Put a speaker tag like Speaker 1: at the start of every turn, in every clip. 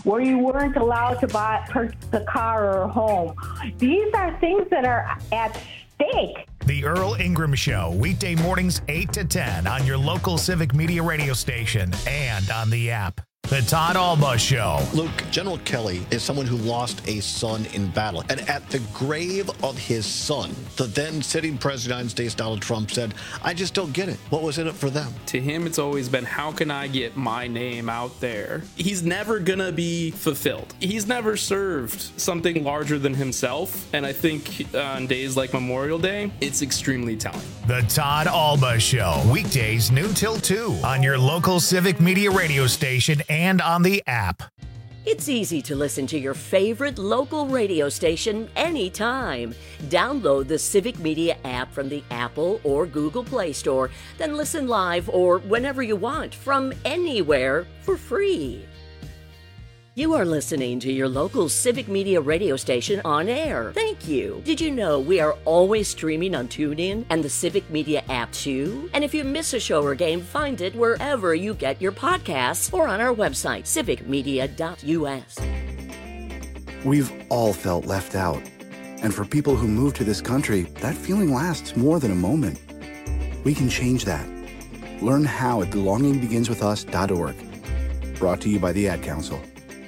Speaker 1: where you weren't allowed to purchase a car or a home. These are things that are at stake.
Speaker 2: The Earl Ingram Show, weekday mornings 8 to 10 on your local Civic Media radio station and on the app. The Todd Alba Show.
Speaker 3: Luke, General Kelly is someone who lost a son in battle. And at the grave of his son, the then sitting president of the United States, Donald Trump, said, I just don't get it. What was in it for them?
Speaker 4: To him, it's always been, how can I get my name out there? He's never going to be fulfilled. He's never served something larger than himself. And I think on days like Memorial Day, it's extremely telling.
Speaker 2: The Todd Alba Show, weekdays noon till 2 on your local Civic Media radio station and on the app.
Speaker 5: It's easy to listen to your favorite local radio station anytime. Download the Civic Media app from the Apple or Google Play Store, then listen live or whenever you want from anywhere for free. You are listening to your local Civic Media radio station on air. Thank you. Did you know we are always streaming on TuneIn and the Civic Media app too? And if you miss a show or game, find it wherever you get your podcasts or on our website, civicmedia.us.
Speaker 6: We've all felt left out. And for people who move to this country, that feeling lasts more than a moment. We can change that. Learn how at belongingbeginswithus.org. Brought to you by the Ad Council.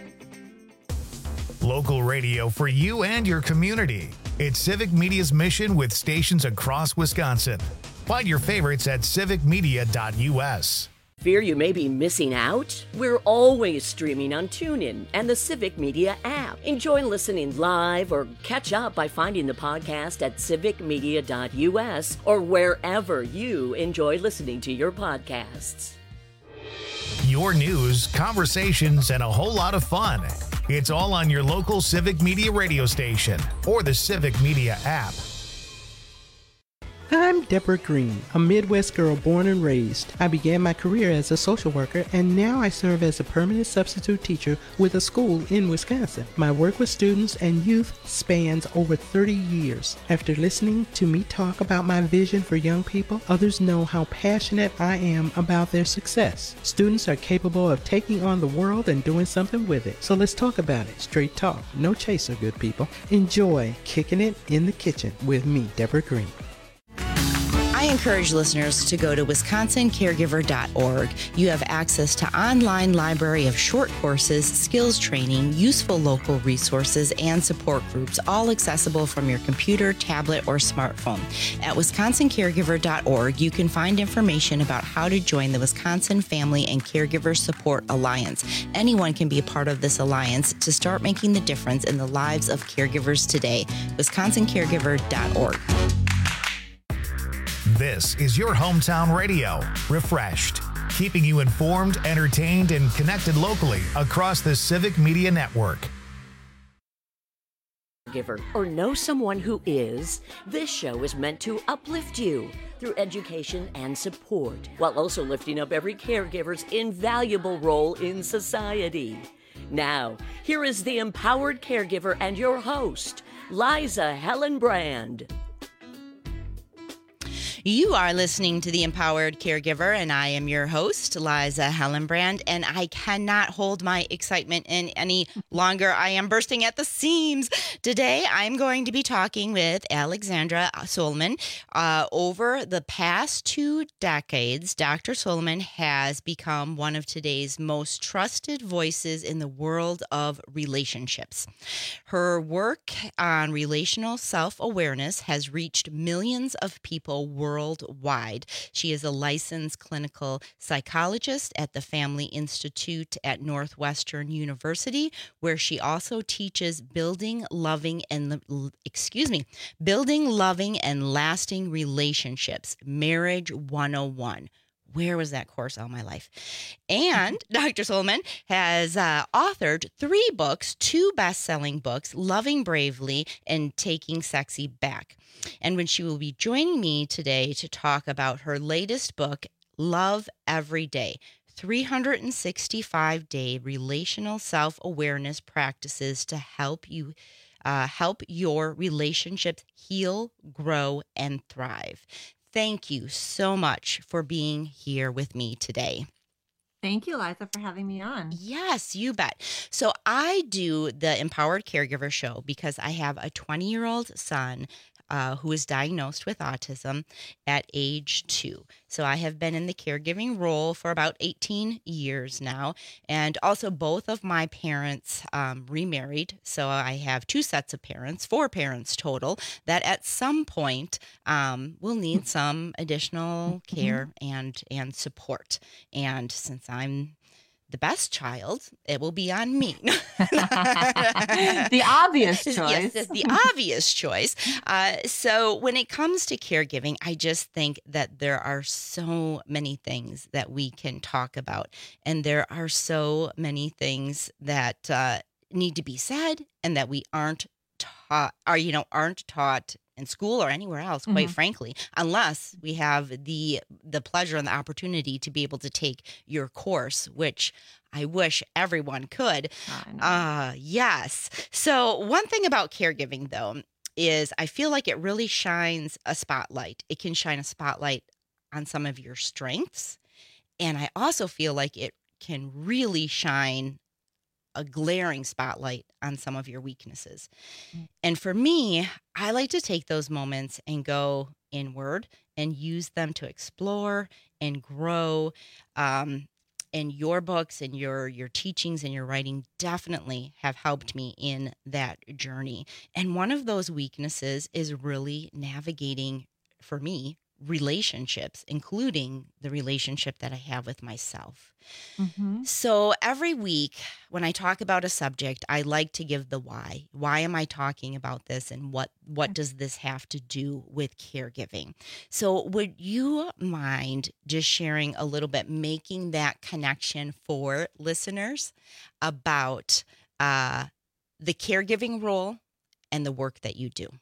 Speaker 2: Local radio for you and your community. It's Civic Media's mission with stations across Wisconsin. Find your favorites at civicmedia.us.
Speaker 5: Fear you may be missing out? We're always streaming on TuneIn and the Civic Media app. Enjoy listening live or catch up by finding the podcast at civicmedia.us or wherever you enjoy listening to your podcasts.
Speaker 2: Your news, conversations, and a whole lot of fun. It's all on your local Civic Media radio station or the Civic Media app.
Speaker 7: I'm Deborah Green, a Midwest girl born and raised. I began my career as a social worker, and now I serve as a permanent substitute teacher with a school in Wisconsin. My work with students and youth spans over 30 years. After listening to me talk about my vision for young people, others know how passionate I am about their success. Students are capable of taking on the world and doing something with it. So let's talk about it. Straight talk, no chaser, good people. Enjoy Kicking It in the Kitchen with me, Deborah Green.
Speaker 8: I encourage listeners to go to wisconsincaregiver.org. You have access to online library of short courses, skills training, useful local resources, and support groups, all accessible from your computer, tablet, or smartphone. At wisconsincaregiver.org, you can find information about how to join the Wisconsin Family and Caregiver Support Alliance. Anyone can be a part of this alliance to start making the difference in the lives of caregivers today. wisconsincaregiver.org.
Speaker 2: This is your hometown radio, refreshed, keeping you informed, entertained, and connected locally across the Civic Media Network.
Speaker 5: Giver or know someone who is, this show is meant to uplift you through education and support, while also lifting up every caregiver's invaluable role in society. Now, here is the empowered caregiver and your host, Liza Hellenbrand.
Speaker 8: You are listening to The Empowered Caregiver, and I am your host, Liza Hellenbrand, and I cannot hold my excitement in any longer. I am bursting at the seams. Today, I'm going to be talking with Alexandra Solomon. Over the past 2 decades, Dr. Solomon has become one of today's most trusted voices in the world of relationships. Her work on relational self-awareness has reached millions of people worldwide. She is a licensed clinical psychologist at the Family Institute at Northwestern University, where she also teaches building loving and lasting relationships, Marriage 101. Where was that course all my life? And Dr. Solomon has authored 3 books, 2 best-selling books, Loving Bravely and Taking Sexy Back. And when she will be joining me today to talk about her latest book, Love Every Day, 365-day relational self-awareness practices to help your relationships heal, grow, and thrive. Thank you so much for being here with me today.
Speaker 9: Thank you, Liza, for having me on.
Speaker 8: Yes, you bet. So I do the Empowered Caregiver Show because I have a 20-year-old son who is diagnosed with autism at age 2. So I have been in the caregiving role for about 18 years now. And also both of my parents remarried. So I have 2 sets of parents, 4 parents total, that at some point will need some additional care and support. And since I'm the best child, it will be on me.
Speaker 9: The obvious choice.
Speaker 8: Yes, it's the obvious choice. So when it comes to caregiving, I just think that there are so many things that we can talk about. And there are so many things that need to be said and that we aren't taught in school or anywhere else, quite frankly, unless we have the pleasure and the opportunity to be able to take your course, which I wish everyone could. Yes. So one thing about caregiving, though, is I feel like it really shines a spotlight. It can shine a spotlight on some of your strengths. And I also feel like it can really shine a glaring spotlight on some of your weaknesses. And for me, I like to take those moments and go inward and use them to explore and grow. And your books and your teachings and your writing definitely have helped me in that journey. And one of those weaknesses is really navigating, for me, relationships, including the relationship that I have with myself. So every week when I talk about a subject, I like to give the why. Why am I talking about this, and what does this have to do with caregiving? So would you mind just sharing a little bit, making that connection for listeners about the caregiving role and the work that you do?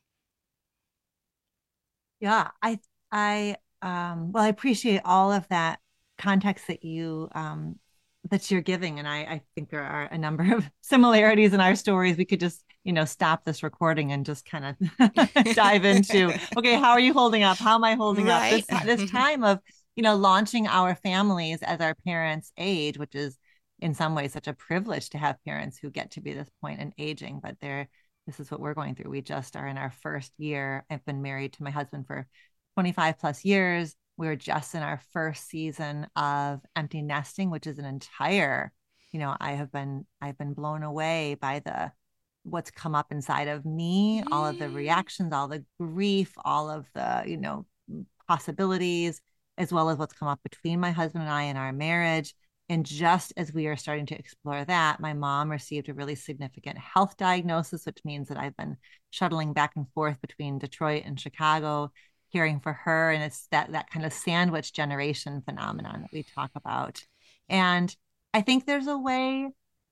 Speaker 9: Yeah, I appreciate all of that context that you're giving, and I think there are a number of similarities in our stories. We could just stop this recording and just kind of dive into, okay, how are you holding up? How am I holding up? This time of launching our families as our parents age, which is in some ways such a privilege to have parents who get to be this point in aging, but this is what we're going through. We just are in our first year. I've been married to my husband for 25 plus years. We're just in our first season of empty nesting, which is an entire, I've been blown away by what's come up inside of me, all of the reactions, all the grief, all of the, possibilities, as well as what's come up between my husband and I in our marriage. And just as we are starting to explore that, my mom received a really significant health diagnosis, which means that I've been shuttling back and forth between Detroit and Chicago, caring for her. And it's that kind of sandwich generation phenomenon that we talk about. And I think there's a way,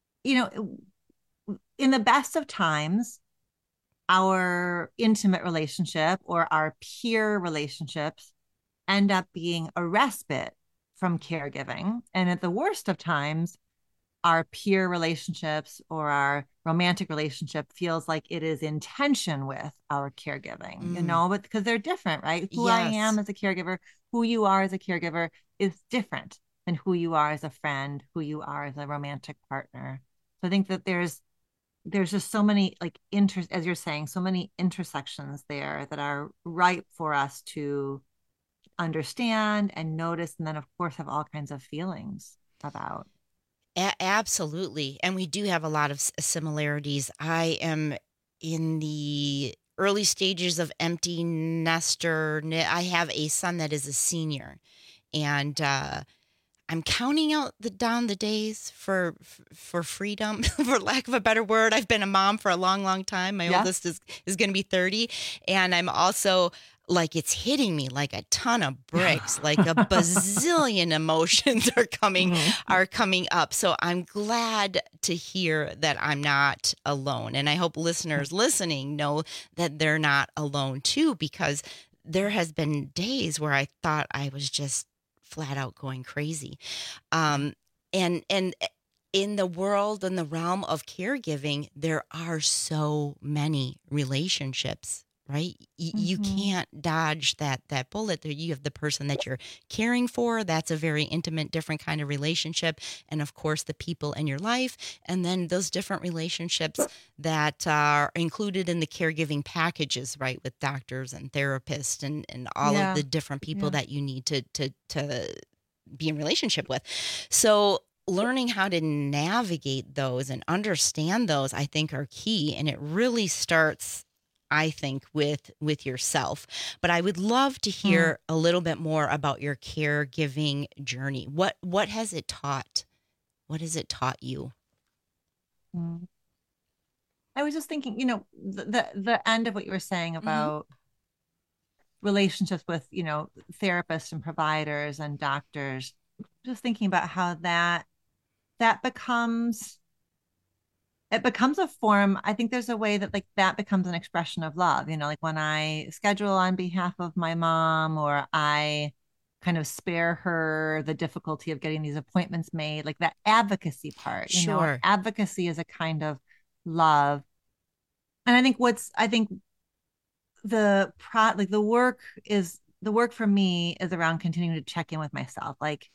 Speaker 9: in the best of times, our intimate relationship or our peer relationships end up being a respite from caregiving. And at the worst of times, our peer relationships or our romantic relationship feels like it is in tension with our caregiving, but because they're different, right? Who I am as a caregiver, who you are as a caregiver is different than who you are as a friend, who you are as a romantic partner. So I think that there's just so many, as you're saying, so many intersections there that are ripe for us to understand and notice, and then of course have all kinds of feelings about.
Speaker 8: Absolutely. And we do have a lot of similarities. I am in the early stages of empty nester. I have a son that is a senior, and I'm counting down the days for freedom, for lack of a better word. I've been a mom for a long, long time. My oldest is going to be 30. And I'm also it's hitting me like a ton of bricks, like a bazillion emotions are coming up. So I'm glad to hear that I'm not alone. And I hope listeners listening know that they're not alone too, because there has been days where I thought I was just flat out going crazy. And in the world and the realm of caregiving, there are so many relationships right? You can't dodge that bullet. There you have the person that you're caring for. That's a very intimate, different kind of relationship. And of course, the people in your life. And then those different relationships that are included in the caregiving packages, right? With doctors and therapists and all of the different people that you need to be in relationship with. So learning how to navigate those and understand those, I think, are key. And it really starts, I think, with yourself. But I would love to hear a little bit more about your caregiving journey. What has it taught? What has it taught you?
Speaker 9: I was just thinking, the end of what you were saying about relationships with, therapists and providers and doctors. Just thinking about how that becomes a form. I think there's a way that like that becomes an expression of love, like when I schedule on behalf of my mom, or I kind of spare her the difficulty of getting these appointments made, like that advocacy part.
Speaker 8: Sure.
Speaker 9: Advocacy is a kind of love. And I think the work for me is around continuing to check in with myself. Like,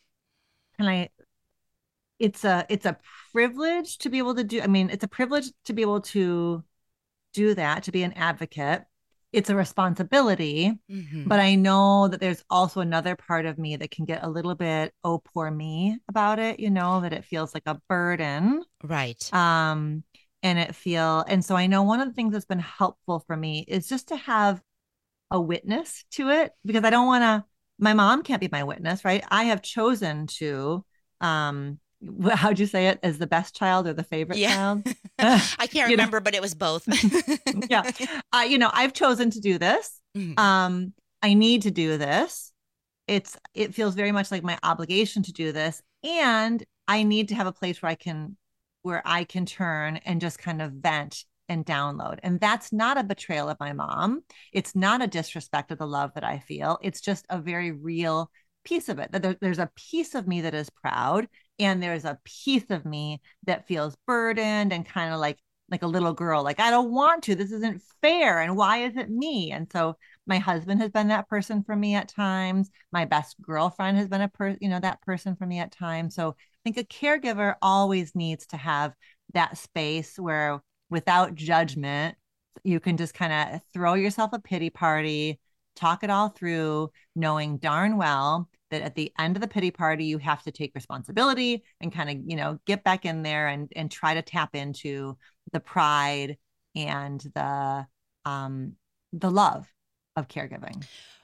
Speaker 9: it's a privilege to be able to do, it's a privilege to be able to do that, to be an advocate. It's a responsibility, but I know that there's also another part of me that can get a little bit, oh, poor me about it, that it feels like a burden.
Speaker 8: Right.
Speaker 9: And so I know one of the things that's been helpful for me is just to have a witness to it, because I don't want to, my mom can't be my witness, right? I have chosen to, how'd you say it, as the best child or the favorite child?
Speaker 8: I can't remember, but it was both.
Speaker 9: Yeah. I've chosen to do this. I need to do this. It feels very much like my obligation to do this. And I need to have a place where I can turn and just kind of vent and download. And that's not a betrayal of my mom. It's not a disrespect of the love that I feel. It's just a very real piece of it. That there's a piece of me that is proud, and there's a piece of me that feels burdened and kind of like a little girl, like, I don't want to, this isn't fair, and why is it me? And so my husband has been that person for me at times. My best girlfriend has been that person for me at times. So I think a caregiver always needs to have that space where, without judgment, you can just kind of throw yourself a pity party, talk it all through, knowing darn well that at the end of the pity party, you have to take responsibility and kind of, get back in there and try to tap into the pride and the love of caregiving.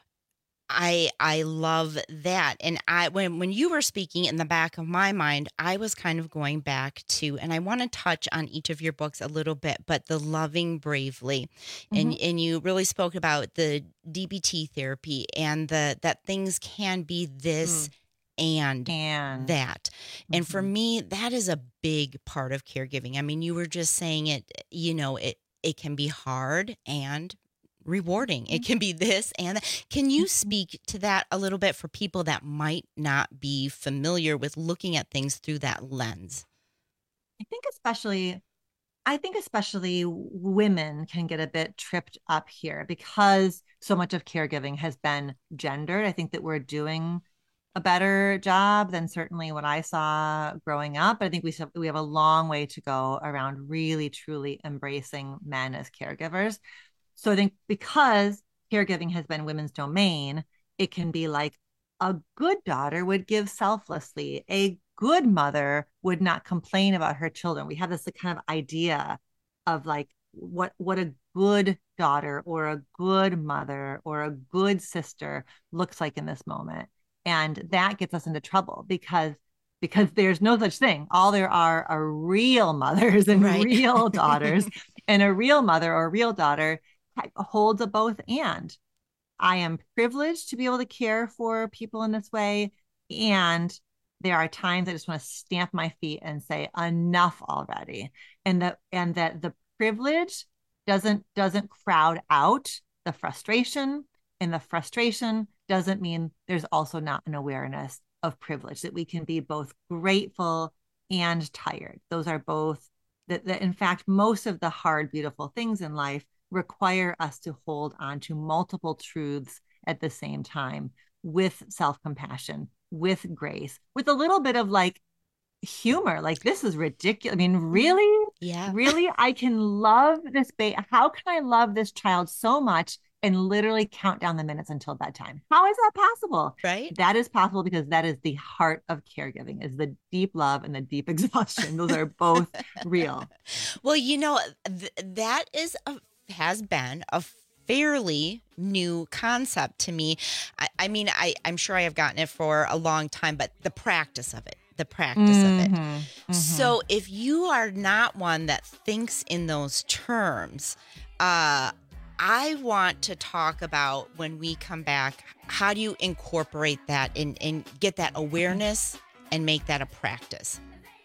Speaker 8: I love that. And when you were speaking, in the back of my mind, I was kind of going back to, and I want to touch on each of your books a little bit, but the Loving Bravely. And you really spoke about the DBT therapy and that things can be this and that. And for me, that is a big part of caregiving. I mean, you were just saying it, it can be hard and rewarding. It can be this and that. Can you speak to that a little bit for people that might not be familiar with looking at things through that lens?
Speaker 9: I think especially women can get a bit tripped up here because so much of caregiving has been gendered. I think that we're doing a better job than certainly what I saw growing up. I think we have a long way to go around really, truly embracing men as caregivers. So I think because caregiving has been women's domain, it can be like a good daughter would give selflessly. A good mother would not complain about her children. We have this kind of idea of like what a good daughter or a good mother or a good sister looks like in this moment. And that gets us into trouble because there's no such thing. All there are real mothers and real daughters. And a real mother or a real daughter holds a both and. I am privileged to be able to care for people in this way. And there are times I just want to stamp my feet and say, enough already. And that the privilege doesn't crowd out the frustration. And the frustration doesn't mean there's also not an awareness of privilege, that we can be both grateful and tired. Those are both that in fact, most of the hard, beautiful things in life require us to hold on to multiple truths at the same time, with self-compassion, with grace, with a little bit of like humor. Like, this is ridiculous. I mean, really?
Speaker 8: Yeah.
Speaker 9: Really? I can love this baby. How can I love this child so much and literally count down the minutes until bedtime? How is that possible?
Speaker 8: Right.
Speaker 9: That is possible because that is the heart of caregiving, is the deep love and the deep exhaustion. Those are both real.
Speaker 8: Well, that has been a fairly new concept to me. I'm sure I have gotten it for a long time, but the practice of it. So if you are not one that thinks in those terms, I want to talk about, when we come back, how do you incorporate that and get that awareness and make that a practice?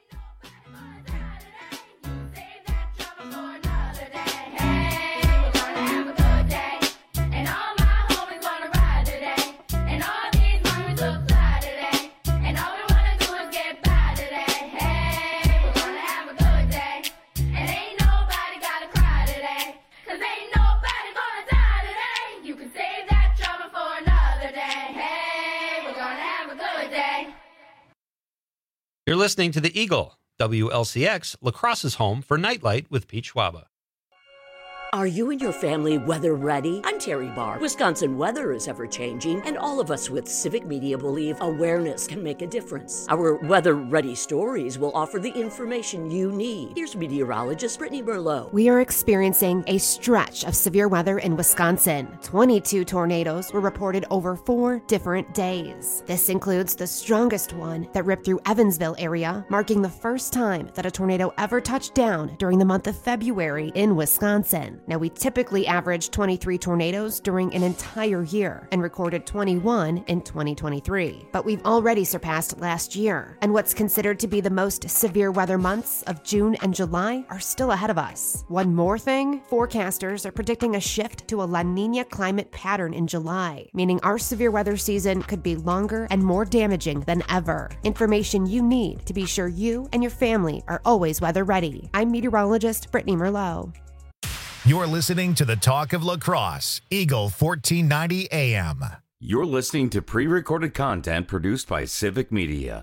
Speaker 10: You're listening to The Eagle, WLCX, La Crosse's home for Nightlight with Pete Schwaba.
Speaker 5: Are you and your family weather ready? I'm Terry Barr. Wisconsin weather is ever changing, and all of us with Civic Media believe awareness can make a difference. Our weather ready stories will offer the information you need. Here's meteorologist Brittany Merlot.
Speaker 11: We are experiencing a stretch of severe weather in Wisconsin. 22 tornadoes were reported over 4 different days. This includes the strongest one that ripped through Evansville area, marking the first time that a tornado ever touched down during the month of February in Wisconsin. Now, we typically average 23 tornadoes during an entire year and recorded 21 in 2023. But we've already surpassed last year, and what's considered to be the most severe weather months of June and July are still ahead of us. One more thing, forecasters are predicting a shift to a La Nina climate pattern in July, meaning our severe weather season could be longer and more damaging than ever. Information you need to be sure you and your family are always weather ready. I'm meteorologist Brittany Merlot.
Speaker 2: You're listening to the Talk of La Crosse, Eagle 1490 AM.
Speaker 12: You're listening to pre-recorded content produced by Civic Media.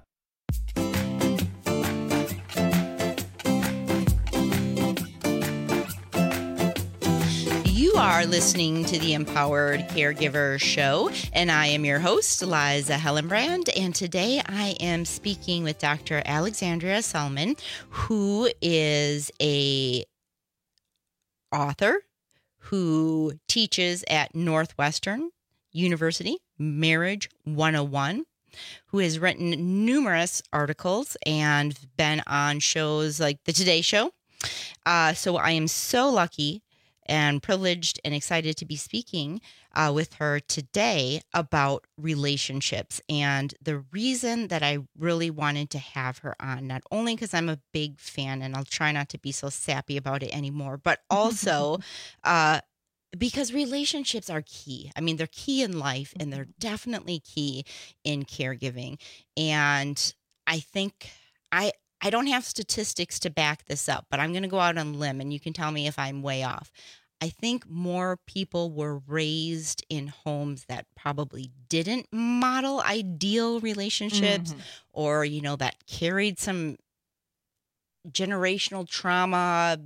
Speaker 8: You are listening to the Empowered Caregiver Show, and I am your host, Liza Hellenbrand, and today I am speaking with Dr. Alexandria Selman, who is a author who teaches at Northwestern University, Marriage 101, who has written numerous articles and been on shows like The Today Show. So I am so lucky and privileged and excited to be speaking with her today about relationships. And the reason that I really wanted to have her on, not only because I'm a big fan and I'll try not to be so sappy about it anymore, but also because relationships are key. I mean, they're key in life, and they're definitely key in caregiving. And I think I don't have statistics to back this up, but I'm going to go out on a limb, and you can tell me if I'm way off. I think more people were raised in homes that probably didn't model ideal relationships, or, that carried some generational trauma,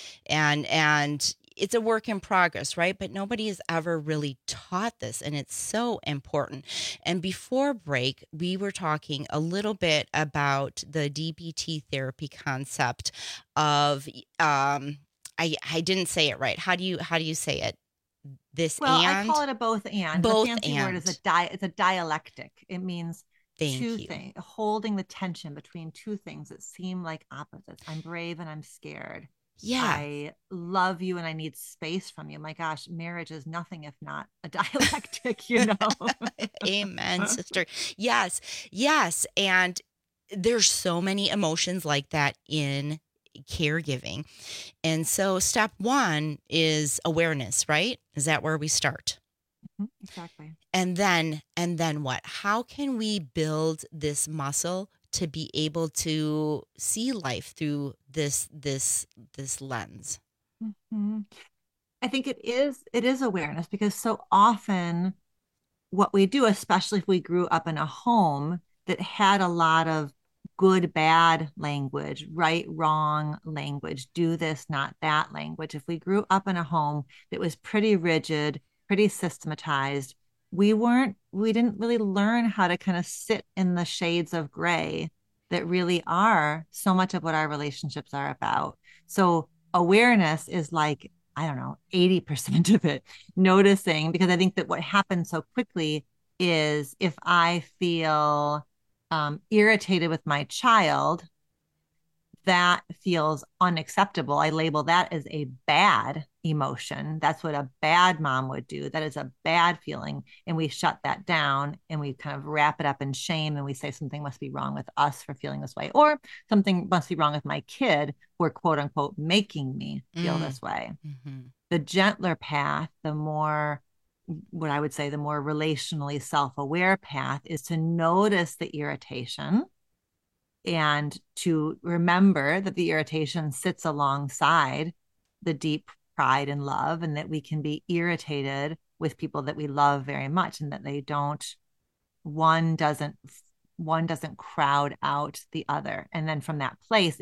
Speaker 8: and it's a work in progress, right? But nobody has ever really taught this, and it's so important. And before break, we were talking a little bit about the DBT therapy concept of I didn't say it right. How do you say it?
Speaker 9: I call it a both and.
Speaker 8: Both
Speaker 9: the fancy
Speaker 8: and.
Speaker 9: word is it's a dialectic. It means
Speaker 8: Thank
Speaker 9: two
Speaker 8: you.
Speaker 9: things, holding the tension between two things that seem like opposites. I'm brave and I'm scared.
Speaker 8: Yeah.
Speaker 9: I love you and I need space from you. My gosh, marriage is nothing if not a dialectic,
Speaker 8: Amen, sister. Yes. And there's so many emotions like that in caregiving. And so step one is awareness, right? Is that where we start?
Speaker 9: Exactly.
Speaker 8: And then what? How can we build this muscle to be able to see life through this lens?
Speaker 9: I think it is awareness, because so often what we do, especially if we grew up in a home that had a lot of good, bad language, right, wrong language, do this, not that language. If we grew up in a home that was pretty rigid, pretty systematized, we didn't really learn how to kind of sit in the shades of gray that really are so much of what our relationships are about. So awareness is like, I don't know, 80% of it, noticing, because I think that what happens so quickly is if I feel irritated with my child, that feels unacceptable. I label that as a bad emotion. That's what a bad mom would do. That is a bad feeling. And we shut that down and we kind of wrap it up in shame. And we say something must be wrong with us for feeling this way, or something must be wrong with my kid for quote unquote making me feel this way. Mm-hmm. The gentler path, the more, what I would say, the more relationally self-aware path is to notice the irritation and to remember that the irritation sits alongside the deep pride and love, and that we can be irritated with people that we love very much, and that they don't, one doesn't crowd out the other. And then from that place,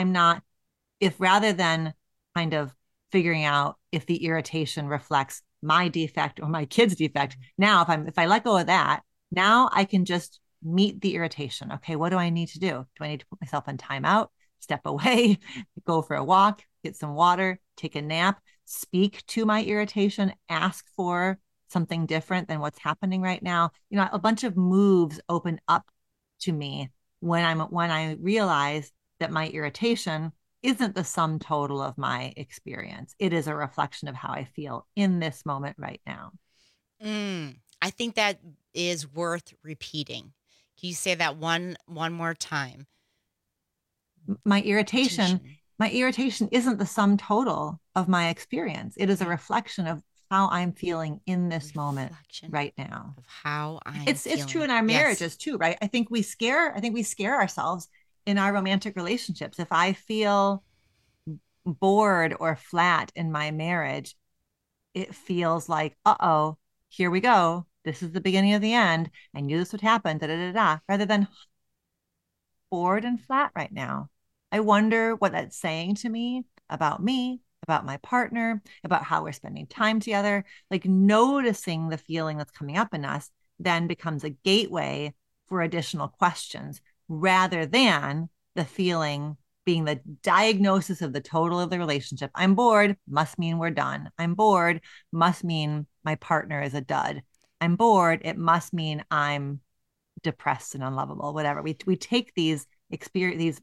Speaker 9: if rather than kind of figuring out if the irritation reflects my defect or my kid's defect, now if I let go of that, now I can just meet the irritation. Okay, what do I need to do? Do I need to put myself on timeout, step away, go for a walk, get some water, take a nap, speak to my irritation, ask for something different than what's happening right now? You know, a bunch of moves open up to me when I realize that my irritation isn't the sum total of my experience. It is a reflection of how I feel in this moment right now.
Speaker 8: I think that is worth repeating. Can you say that one more time?
Speaker 9: My irritation isn't the sum total of my experience. It is a reflection of how I'm feeling in this moment right now.
Speaker 8: Of how
Speaker 9: it's true in our marriages too, right? I think we scare ourselves in our romantic relationships. If I feel bored or flat in my marriage, it feels like, uh-oh, here we go. This is the beginning of the end. I knew this would happen, rather than bored and flat right now. I wonder what that's saying to me, about my partner, about how we're spending time together. Like, noticing the feeling that's coming up in us then becomes a gateway for additional questions, rather than the feeling being the diagnosis of the total of the relationship. I'm bored, must mean we're done. I'm bored, must mean my partner is a dud. I'm bored, it must mean I'm depressed and unlovable, whatever. We take these experiences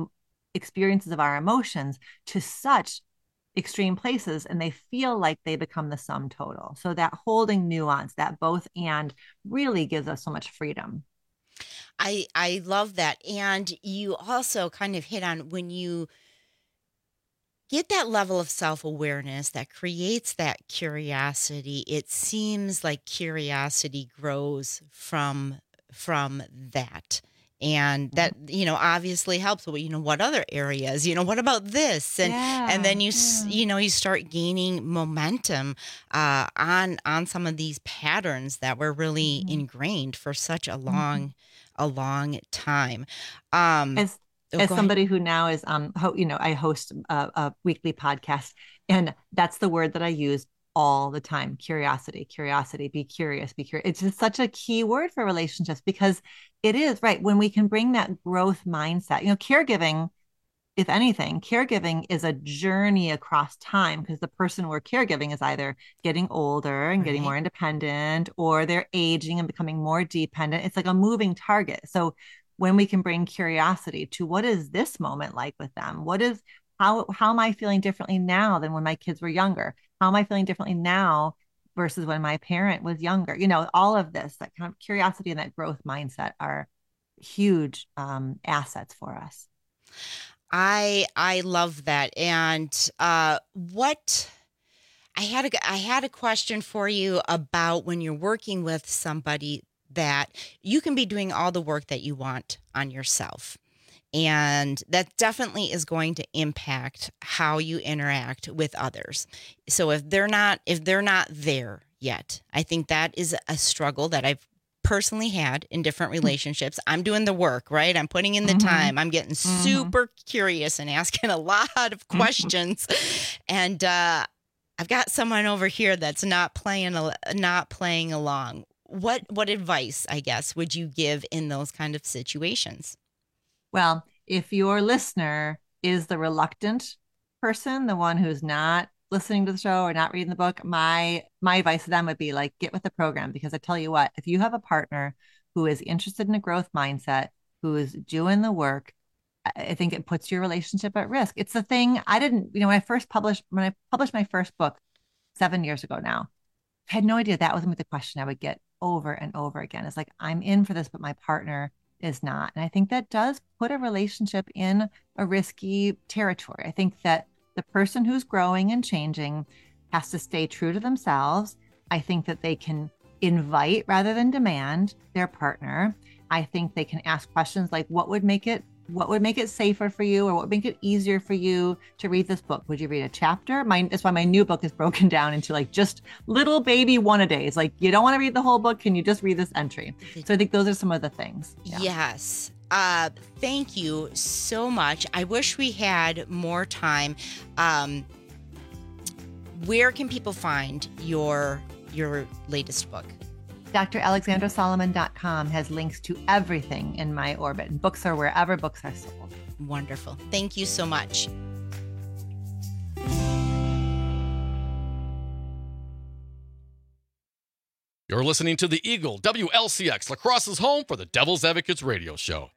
Speaker 9: of our emotions to such extreme places, and they feel like they become the sum total. So that holding nuance, that both and, really gives us so much freedom.
Speaker 8: I love that. And you also kind of hit on, when you get that level of self-awareness that creates that curiosity, it seems like curiosity grows from that. And that, you know, obviously helps. You know, what other areas, you know, what about this? And then you start gaining momentum on some of these patterns that were really ingrained for such a long time.
Speaker 9: As somebody who now is, I host a weekly podcast, and that's the word that I use all the time. Curiosity, be curious, It's just such a key word for relationships, because it is, right, when we can bring that growth mindset. You know, caregiving, if anything, caregiving is a journey across time, because the person we're caregiving is either getting older and getting more independent, or they're aging and becoming more dependent. It's like a moving target. So when we can bring curiosity to, what is this moment like with them? How am I feeling differently now than when my kids were younger? How am I feeling differently now versus when my parent was younger? You know, all of this, that kind of curiosity and that growth mindset are huge assets for us.
Speaker 8: I love that. And I had a question for you about when you're working with somebody that you can be doing all the work that you want on yourself. And that definitely is going to impact how you interact with others. So if they're not there yet, I think that is a struggle that I've personally had in different relationships. I'm doing the work, right? I'm putting in the time. I'm getting super curious and asking a lot of questions. And I've got someone over here that's not playing along. What advice, I guess, would you give in those kind of situations?
Speaker 9: Well, if your listener is the reluctant person, the one who's not listening to the show or not reading the book, my advice to them would be like, get with the program. Because I tell you what, if you have a partner who is interested in a growth mindset, who is doing the work, I think it puts your relationship at risk. It's the thing I didn't, when I published my first book 7 years ago now, I had no idea that was the question I would get over and over again. It's like, I'm in for this, but my partner is not. And I think that does put a relationship in a risky territory. I think that the person who's growing and changing has to stay true to themselves. I think that they can invite rather than demand their partner. I think they can ask questions like, what would make it safer for you, or what would make it easier for you to read this book? Would you read a chapter? That's why my new book is broken down into like just little baby one-a-days. Like, you don't want to read the whole book. Can you just read this entry? So I think those are some of the things. Yeah.
Speaker 8: Yes. Thank you so much. I wish we had more time. Where can people find your latest book?
Speaker 9: DrAlexandraSolomon.com has links to everything in my orbit. And books are wherever books are sold.
Speaker 8: Wonderful. Thank you so much.
Speaker 13: You're listening to the Eagle, WLCX, La Crosse's home for the Devil's Advocates radio show.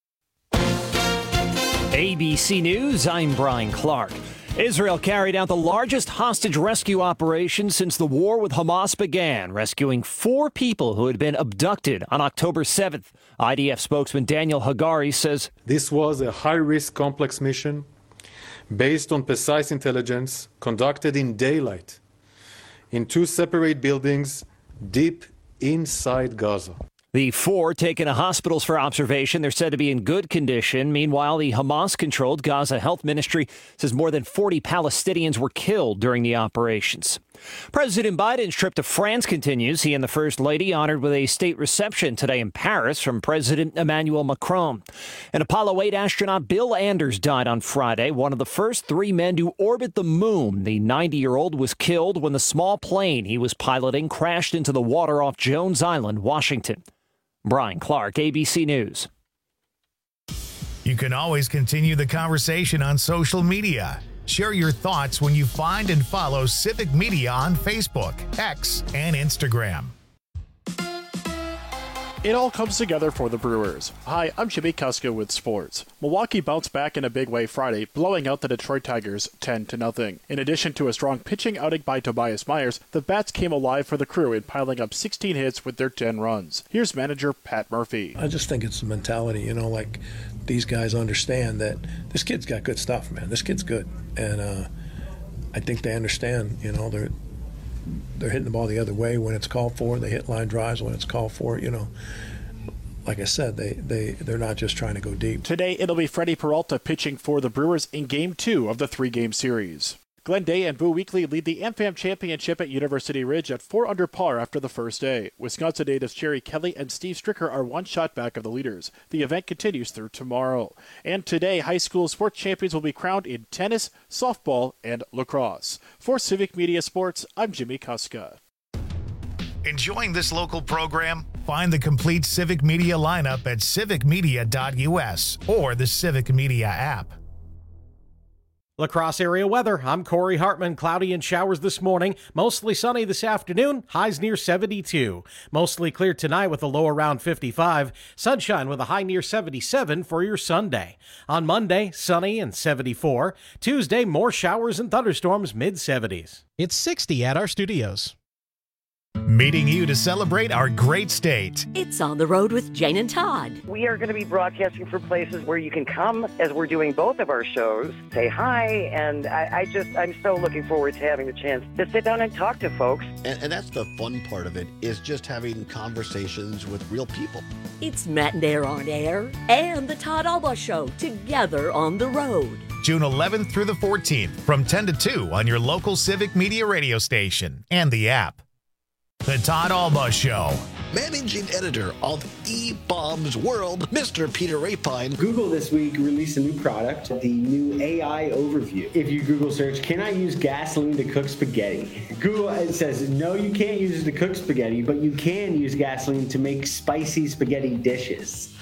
Speaker 14: ABC News, I'm Brian Clark. Israel carried out the largest hostage rescue operation since the war with Hamas began, rescuing 4 people who had been abducted on October 7th. IDF spokesman Daniel Hagari says,
Speaker 15: "This was a high-risk, complex mission based on precise intelligence conducted in daylight in 2 separate buildings deep inside Gaza."
Speaker 14: The 4 taken to hospitals for observation. They're said to be in good condition. Meanwhile, the Hamas-controlled Gaza Health Ministry says more than 40 Palestinians were killed during the operations. President Biden's trip to France continues. He and the First Lady honored with a state reception today in Paris from President Emmanuel Macron. And Apollo 8 astronaut Bill Anders died on Friday, one of the first 3 men to orbit the moon. The 90-year-old was killed when the small plane he was piloting crashed into the water off Jones Island, Washington. Brian Clark, ABC News.
Speaker 2: You can always continue the conversation on social media. Share your thoughts when you find and follow Civic Media on Facebook, X, and Instagram.
Speaker 16: It all comes together for the Brewers. Hi, I'm Jimmy Kuska with sports. Milwaukee bounced back in a big way Friday, blowing out the Detroit Tigers 10-0. In addition to a strong pitching outing by Tobias Myers, the bats came alive for the Crew in piling up 16 hits with their 10 runs. Here's manager Pat Murphy.
Speaker 17: I just think it's the mentality, like these guys understand that this kid's got good stuff, man. This kid's good. And I think they understand, they're hitting the ball the other way when it's called for. They hit line drives when it's called for. Like I said, they're not just trying to go deep.
Speaker 16: Today, it'll be Freddie Peralta pitching for the Brewers in Game 2 of the 3-game series. Glenn Day and Boo Weekley lead the AmFam Championship at University Ridge at 4 under par after the first day. Wisconsin natives Jerry Kelly and Steve Stricker are 1 shot back of the leaders. The event continues through tomorrow. And today, high school sports champions will be crowned in tennis, softball, and lacrosse. For Civic Media Sports, I'm Jimmy Kuska.
Speaker 2: Enjoying this local program? Find the complete Civic Media lineup at civicmedia.us or the Civic Media app.
Speaker 18: La Crosse area weather. I'm Corey Hartman. Cloudy and showers this morning. Mostly sunny this afternoon. Highs near 72. Mostly clear tonight with a low around 55. Sunshine with a high near 77 for your Sunday. On Monday, sunny and 74. Tuesday, more showers and thunderstorms, mid-70s.
Speaker 19: It's 60 at our studios.
Speaker 2: Meeting you to celebrate our great state.
Speaker 5: It's On the Road with Jane and Todd.
Speaker 19: We are going to be broadcasting from places where you can come as we're doing both of our shows, say hi, and I'm so looking forward to having the chance to sit down and talk to folks.
Speaker 3: And that's the fun part of it, is just having conversations with real people.
Speaker 5: It's Matt and Air on Air and the Todd Alba Show together on the road.
Speaker 2: June 11th through the 14th from 10 to 2 on your local Civic Media radio station and the app. The Todd Alba Show.
Speaker 3: Managing editor of eBaum's World, Mr. Peter Rapine.
Speaker 20: Google this week released a new product, the new AI overview. If you Google search, can I use gasoline to cook spaghetti? Google it says, no, you can't use it to cook spaghetti, but you can use gasoline to make spicy spaghetti dishes.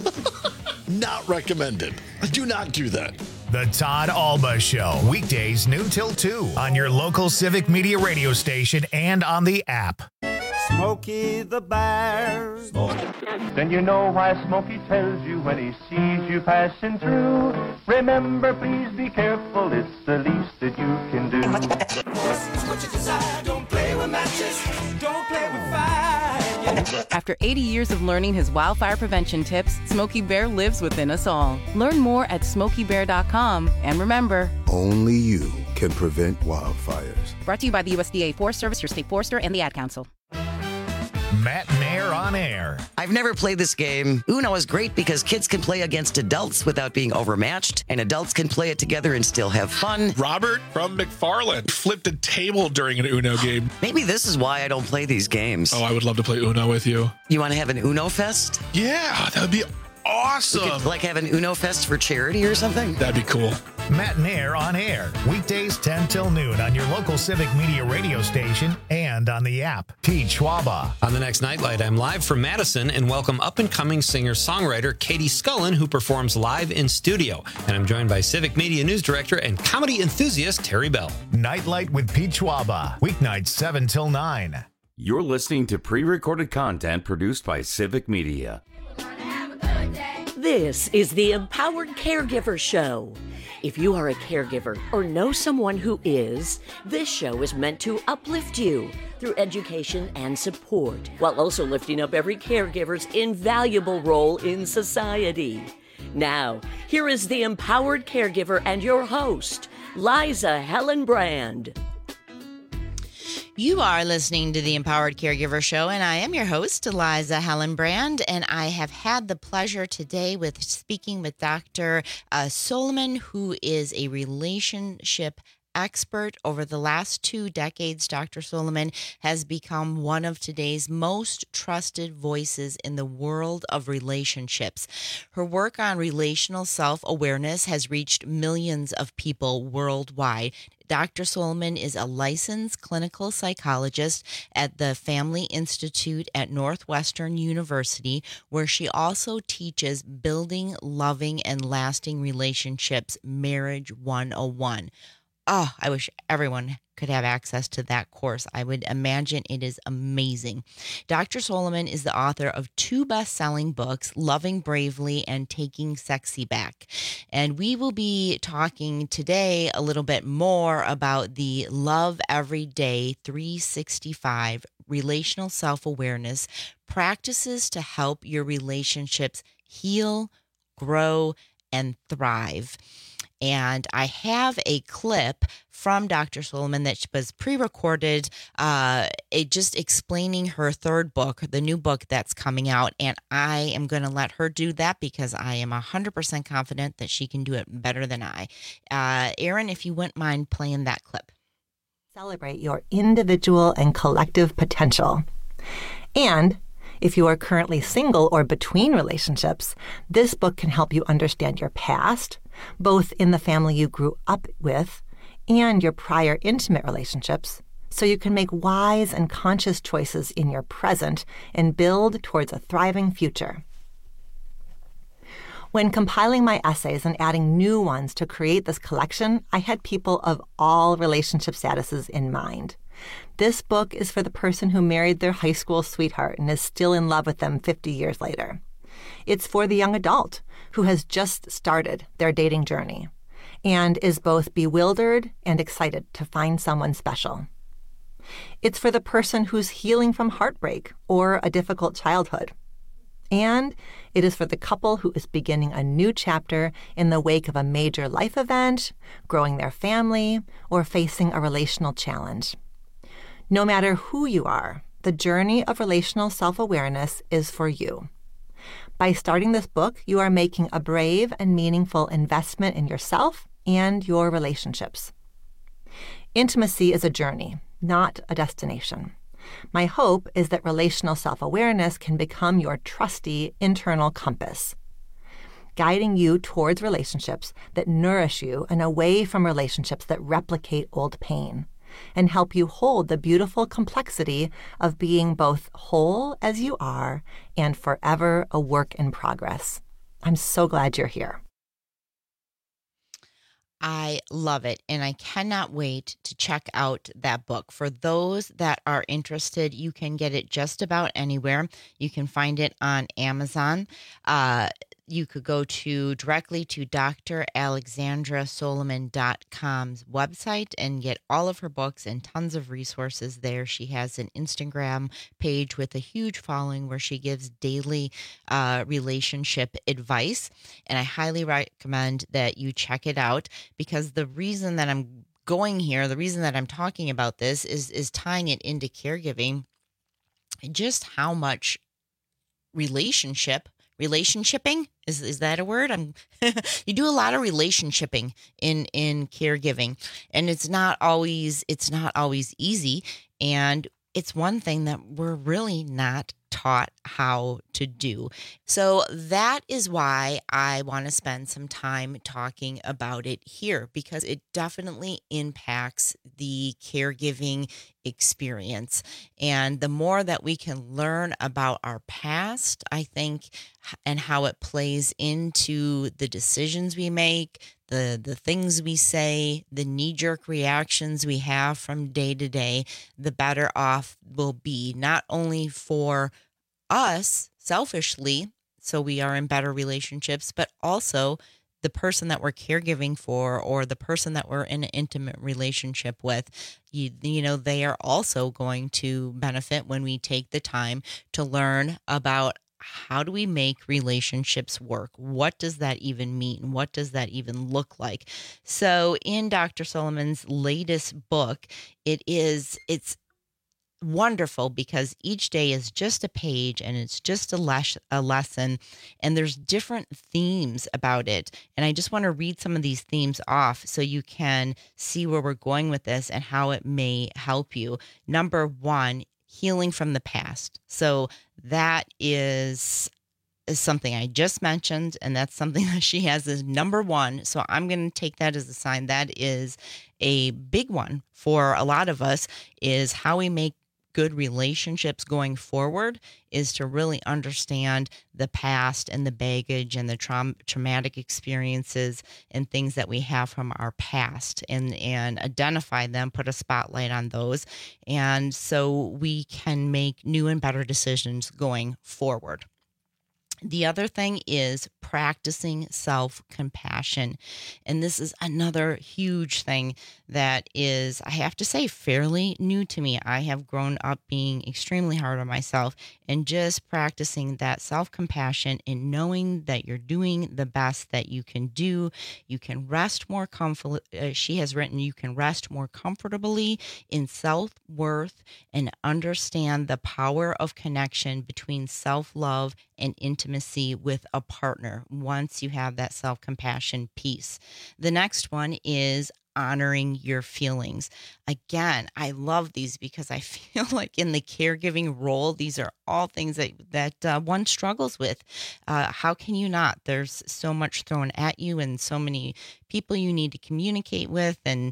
Speaker 3: Not recommended. Do not do that.
Speaker 2: The Todd Alba Show. Weekdays noon till 2 on your local Civic Media radio station and on the app.
Speaker 21: Smokey the Bear. Then you know why Smokey tells you when he sees you passing through. Remember, please be careful. It's the least that you can do.
Speaker 22: What you desire, don't play with matches. Don't play with fire.
Speaker 23: After 80 years of learning his wildfire prevention tips, Smokey Bear lives within us all. Learn more at SmokeyBear.com. And remember,
Speaker 24: only you can prevent wildfires.
Speaker 23: Brought to you by the USDA Forest Service, your state forester, and the Ad Council.
Speaker 2: Matt and Air on Air.
Speaker 25: I've never played this game. Uno is great because kids can play against adults without being overmatched, and adults can play it together and still have fun.
Speaker 26: Robert from McFarland flipped a table during an Uno game.
Speaker 25: Maybe this is why I don't play these games.
Speaker 26: Oh, I would love to play Uno with you.
Speaker 25: You want to have an Uno Fest?
Speaker 26: Yeah, that would be awesome.
Speaker 25: We could, like, have an Uno Fest for charity or something?
Speaker 26: That'd be cool.
Speaker 2: Matt and Air on Air. Weekdays 10 till noon on your local Civic Media radio station and on the app. Pete Schwaba.
Speaker 10: On the next Nightlight, I'm live from Madison and welcome up-and-coming singer-songwriter Katie Scullen, who performs live in studio. And I'm joined by Civic Media News Director and comedy enthusiast Terry Bell.
Speaker 2: Nightlight with Pete Schwaba. Weeknights 7 till 9.
Speaker 12: You're listening to pre-recorded content produced by Civic Media.
Speaker 5: This is the Empowered Caregiver Show. If you are a caregiver or know someone who is, this show is meant to uplift you through education and support, while also lifting up every caregiver's invaluable role in society. Now, here is the Empowered Caregiver and your host, Liza Hellenbrand.
Speaker 8: You are listening to the Empowered Caregiver Show, and I am your host, Liza Hellenbrand, and I have had the pleasure today with speaking with Dr. Solomon, who is a relationship expert. Over the last 2 decades, Dr. Solomon has become one of today's most trusted voices in the world of relationships. Her work on relational self-awareness has reached millions of people worldwide. Dr. Solomon is a licensed clinical psychologist at the Family Institute at Northwestern University, where she also teaches Building Loving and Lasting Relationships, Marriage 101. Oh, I wish everyone could have access to that course. I would imagine it is amazing. Dr. Solomon is the author of 2 best-selling books, Loving Bravely and Taking Sexy Back. And we will be talking today a little bit more about the Love Every Day 365 relational self-awareness practices to help your relationships heal, grow, and thrive. And I have a clip from Dr. Solomon that was pre-recorded, just explaining her 3rd book, the new book that's coming out. And I am going to let her do that because I am 100% confident that she can do it better than I. Aaron, if you wouldn't mind playing that clip.
Speaker 9: Celebrate your individual and collective potential. And if you are currently single or between relationships, this book can help you understand your past, both in the family you grew up with and your prior intimate relationships, so you can make wise and conscious choices in your present and build towards a thriving future. When compiling my essays and adding new ones to create this collection, I had people of all relationship statuses in mind. This book is for the person who married their high school sweetheart and is still in love with them 50 years later. It's for the young adult who has just started their dating journey and is both bewildered and excited to find someone special. It's for the person who's healing from heartbreak or a difficult childhood. And it is for the couple who is beginning a new chapter in the wake of a major life event, growing their family, or facing a relational challenge. No matter who you are, the journey of relational self-awareness is for you. By starting this book, you are making a brave and meaningful investment in yourself and your relationships. Intimacy is a journey, not a destination. My hope is that relational self-awareness can become your trusty internal compass, guiding you towards relationships that nourish you and away from relationships that replicate old pain, and help you hold the beautiful complexity of being both whole as you are and forever a work in progress. I'm so glad you're here.
Speaker 8: I love it, and I cannot wait to check out that book. For those that are interested, you can get it just about anywhere. You can find it on Amazon. You could go directly to dralexandrasolomon.com's website and get all of her books and tons of resources there. She has an Instagram page with a huge following where she gives daily relationship advice. And I highly recommend that you check it out, because the reason that I'm going here, the reason that I'm talking about this is tying it into caregiving, just how much relationshiping is that a word? You do a lot of relationshiping in caregiving, and it's not always easy, and it's one thing that we're really not taught how to do. So that is why I want to spend some time talking about it here, because it definitely impacts the caregiving experience. And the more that we can learn about our past, I think, and how it plays into the decisions we make, the things we say, the knee-jerk reactions we have from day to day, the better off we'll be, not only for us selfishly, so we are in better relationships, but also the person that we're caregiving for, or the person that we're in an intimate relationship with. You know, they are also going to benefit when we take the time to learn about how do we make relationships work? What does that even mean? What does that even look like? So in Dr. Solomon's latest book, it's wonderful, because each day is just a page and it's just a lesson, and there's different themes about it. And I just want to read some of these themes off so you can see where we're going with this and how it may help you. Number 1, healing from the past. So that is something I just mentioned, and that's something that she has as number 1. So I'm going to take that as a sign. That is a big one for a lot of us, is how we make good relationships going forward, is to really understand the past and the baggage and the traumatic experiences and things that we have from our past, and identify them, put a spotlight on those, and so we can make new and better decisions going forward. The other thing is practicing self-compassion. And this is another huge thing that is, I have to say, fairly new to me. I have grown up being extremely hard on myself, and just practicing that self-compassion and knowing that you're doing the best that you can do. You can rest more she has written, you can rest more comfortably in self-worth and understand the power of connection between self-love and intimacy with a partner once you have that self-compassion piece. The next one is honoring your feelings. Again, I love these because I feel like in the caregiving role, these are all things that one struggles with. How can you not? There's so much thrown at you, and so many people you need to communicate with, and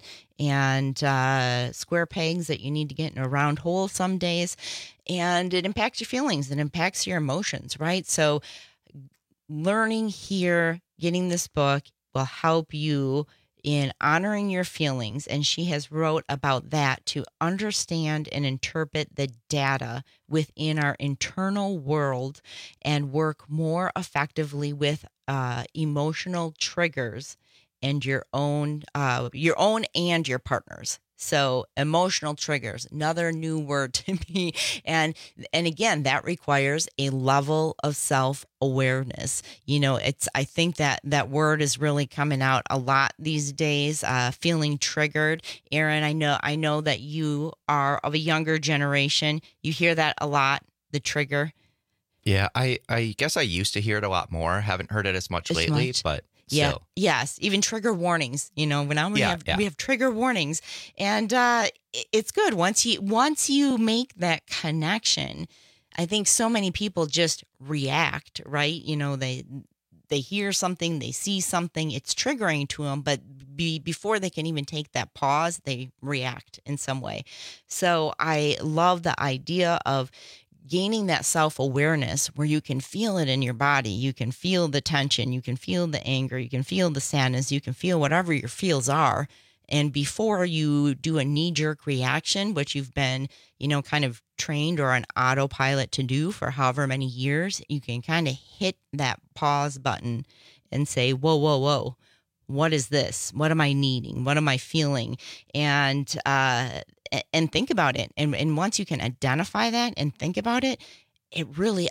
Speaker 8: square pegs that you need to get in a round hole some days. And it impacts your feelings, it impacts your emotions, right? So learning here, getting this book will help you in honoring your feelings. And she has wrote about that, to understand and interpret the data within our internal world and work more effectively with emotional triggers and your own and your partner's. So emotional triggers, another new word to me. And again, that requires a level of self-awareness. I think that word is really coming out a lot these days, feeling triggered. Aaron, I know that you are of a younger generation. You hear that a lot, the trigger.
Speaker 1: Yeah, I guess I used to hear it a lot more. Haven't heard it as much lately, but
Speaker 8: yeah,
Speaker 1: still.
Speaker 8: yes, even trigger warnings. Now we have trigger warnings, and it's good once you make that connection. I think so many people just react, right? They hear something, they see something, it's triggering to them, but before they can even take that pause, they react in some way. So I love the idea of gaining that self-awareness where you can feel it in your body. You can feel the tension, you can feel the anger, you can feel the sadness, you can feel whatever your feels are. And before you do a knee-jerk reaction, which you've been, kind of trained or an autopilot to do for however many years, you can kind of hit that pause button and say, whoa, whoa, whoa. What is this? What am I needing? What am I feeling? And think about it. And once you can identify that and think about it, it really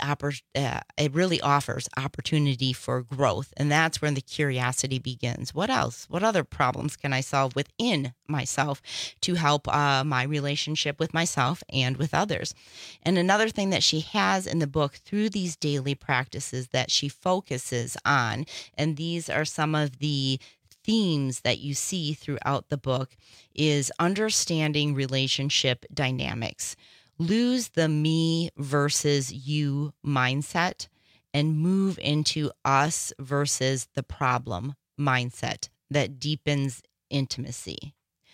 Speaker 8: offers opportunity for growth. And that's where the curiosity begins. What else? What other problems can I solve within myself to help my relationship with myself and with others? And another thing that she has in the book through these daily practices that she focuses on, and these are some of the themes that you see throughout the book, is understanding relationship dynamics. Lose the me versus you mindset and move into us versus the problem mindset that deepens intimacy.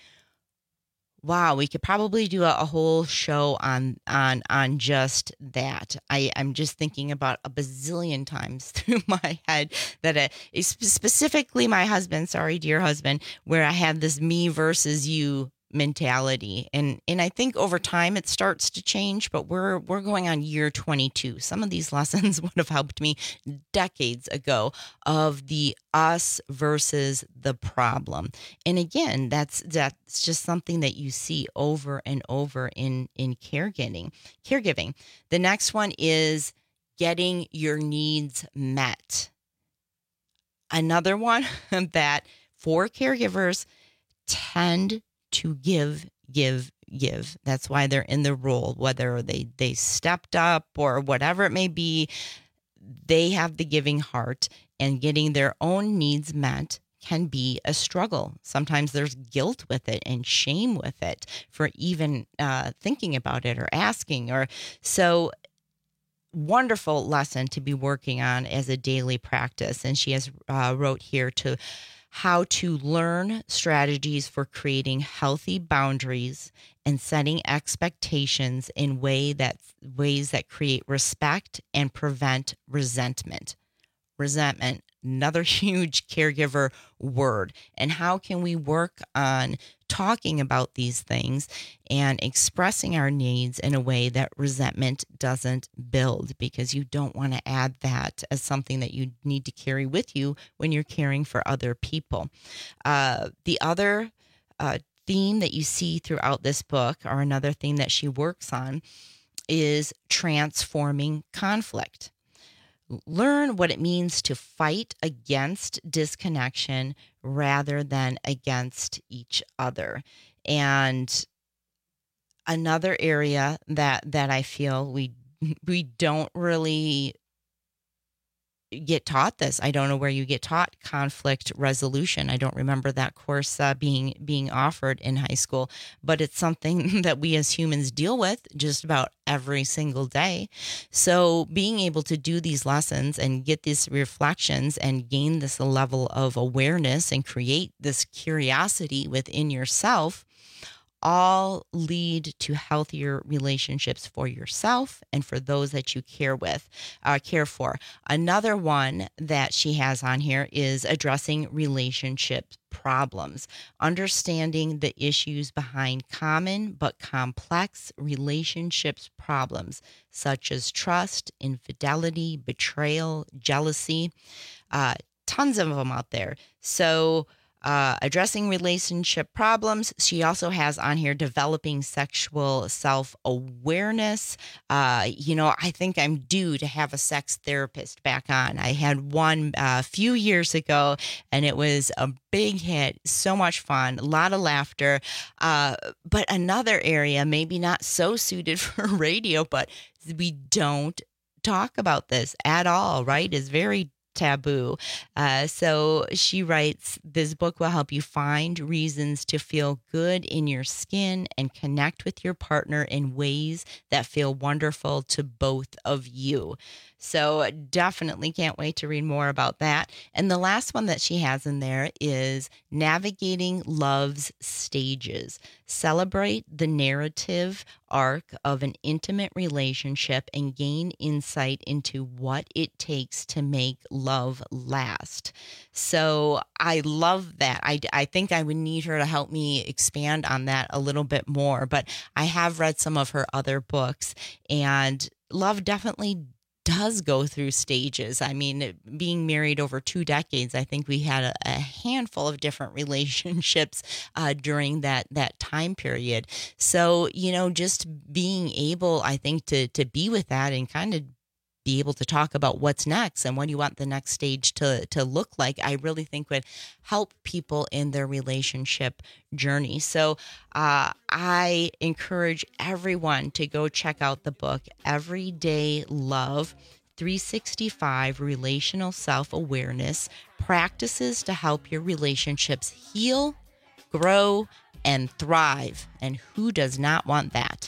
Speaker 8: Wow, we could probably do a whole show on just that. I'm just thinking about a bazillion times through my head that specifically my husband, sorry, dear husband, where I have this me versus you mentality. And I think over time it starts to change, but we're going on year 22. Some of these lessons would have helped me decades ago of the us versus the problem. And again, that's just something that you see over and over in caregiving. The next one is getting your needs met. Another one that for caregivers tend to give. That's why they're in the role, whether they stepped up or whatever it may be. They have the giving heart, and getting their own needs met can be a struggle. Sometimes there's guilt with it and shame with it for even thinking about it or asking. So wonderful lesson to be working on as a daily practice. And she has wrote here to how to learn strategies for creating healthy boundaries and setting expectations in ways that create respect and prevent resentment. Resentment, another huge caregiver word. And how can we work on talking about these things and expressing our needs in a way that resentment doesn't build, because you don't want to add that as something that you need to carry with you when you're caring for other people. The other theme that you see throughout this book, or another theme that she works on, is transforming conflict. Learn what it means to fight against disconnection rather than against each other. And another area that I feel we don't really get taught this. I don't know where you get taught conflict resolution. I don't remember that course being offered in high school, but it's something that we as humans deal with just about every single day. So being able to do these lessons and get these reflections and gain this level of awareness and create this curiosity within yourself all lead to healthier relationships for yourself and for those that you care for. Another one that she has on here is addressing relationship problems, understanding the issues behind common but complex relationships problems, such as trust, infidelity, betrayal, jealousy, tons of them out there. So addressing relationship problems. She also has on here developing sexual self-awareness. I think I'm due to have a sex therapist back on. I had one a few years ago, and it was a big hit. So much fun, a lot of laughter. But another area, maybe not so suited for radio, but we don't talk about this at all, right? It's very taboo. So she writes, this book will help you find reasons to feel good in your skin and connect with your partner in ways that feel wonderful to both of you. So definitely can't wait to read more about that. And the last one that she has in there is Navigating Love's Stages. Celebrate the narrative arc of an intimate relationship and gain insight into what it takes to make love last. So I love that. I think I would need her to help me expand on that a little bit more, but I have read some of her other books, and love definitely does go through stages. I mean, being married over 2 decades, I think we had a handful of different relationships during that time period. So, just being able, I think, to be with that and kind of be able to talk about what's next and what do you want the next stage to look like, I really think would help people in their relationship journey. So I encourage everyone to go check out the book, Everyday Love, 365 Relational Self-Awareness, Practices to Help Your Relationships Heal, Grow, and Thrive. And who does not want that?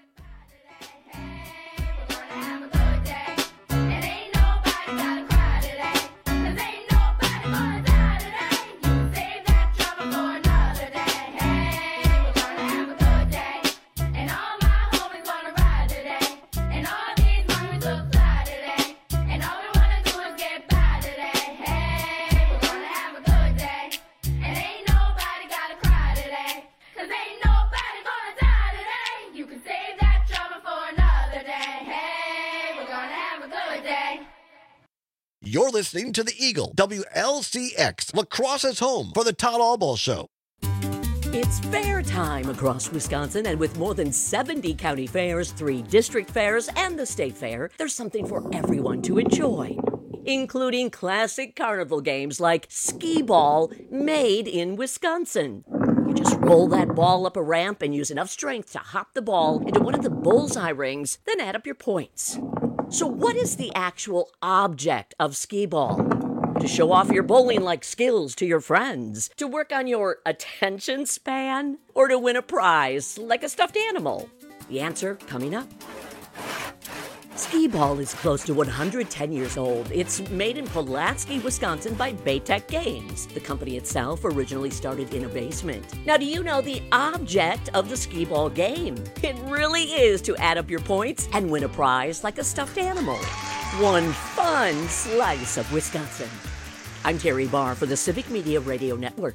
Speaker 3: You're listening to The Eagle, WLCX, Lacrosse's home for the Todd Albaugh Show.
Speaker 5: It's fair time across Wisconsin, and with more than 70 county fairs, 3 district fairs, and the state fair, there's something for everyone to enjoy, including classic carnival games like skee ball, made in Wisconsin. You just roll that ball up a ramp and use enough strength to hop the ball into one of the bullseye rings, then add up your points. So what is the actual object of skee ball? To show off your bowling-like skills to your friends? To work on your attention span? Or to win a prize like a stuffed animal? The answer coming up. Skee ball is close to 110 years old. It's made in Pulaski, Wisconsin by Baytech Games. The company itself originally started in a basement. Now, do you know the object of the skee ball game? It really is to add up your points and win a prize like a stuffed animal. One fun slice of Wisconsin. I'm Terry Barr for the Civic Media Radio Network.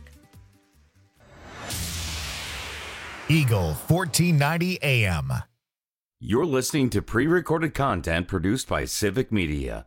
Speaker 2: Eagle 1490 AM.
Speaker 12: You're listening to pre-recorded content produced by Civic Media.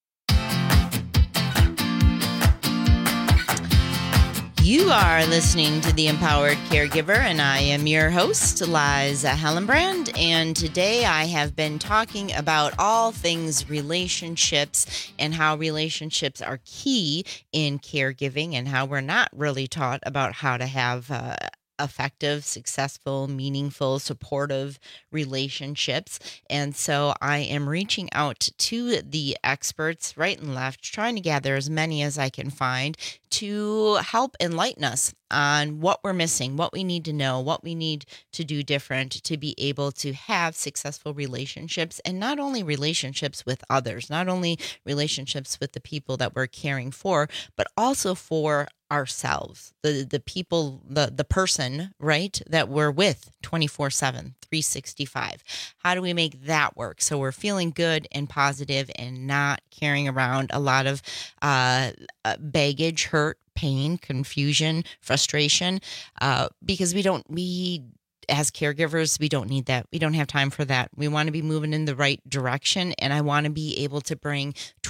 Speaker 8: You are listening to The Empowered Caregiver, and I am your host, Liza Hellenbrand. And today I have been talking about all things relationships and how relationships are key in caregiving and how we're not really taught about how to have effective, successful, meaningful, supportive relationships. And so I am reaching out to the experts right and left, trying to gather as many as I can find to help enlighten us on what we're missing, what we need to know, what we need to do different to be able to have successful relationships, and not only relationships with others, not only relationships with the people that we're caring for, but also for ourselves, the people, the person, right, that we're with 24/7, 365. How do we make that work so we're feeling good and positive and not carrying around a lot of baggage, hurt, pain, confusion, frustration, because we as caregivers, we don't need that. We don't have time for that. We want to be moving in the right direction, and I want to be able to bring tools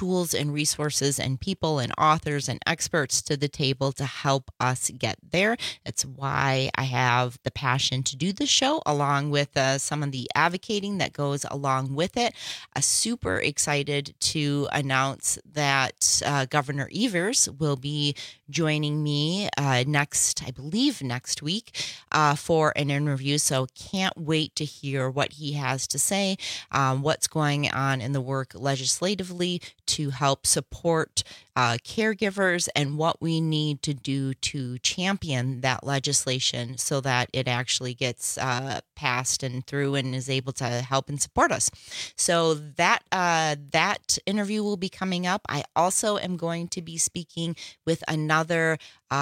Speaker 8: tools and resources and people and authors and experts to the table to help us get there. It's why I have the passion to do this show, along with some of the advocating that goes along with it. Super excited to announce that Governor Evers will be joining me next week for an interview. So can't wait to hear what he has to say, what's going on in the work legislatively to help support caregivers, and what we need to do to champion that legislation so that it actually gets passed and through and is able to help and support us. So that interview will be coming up. I also am going to be speaking with another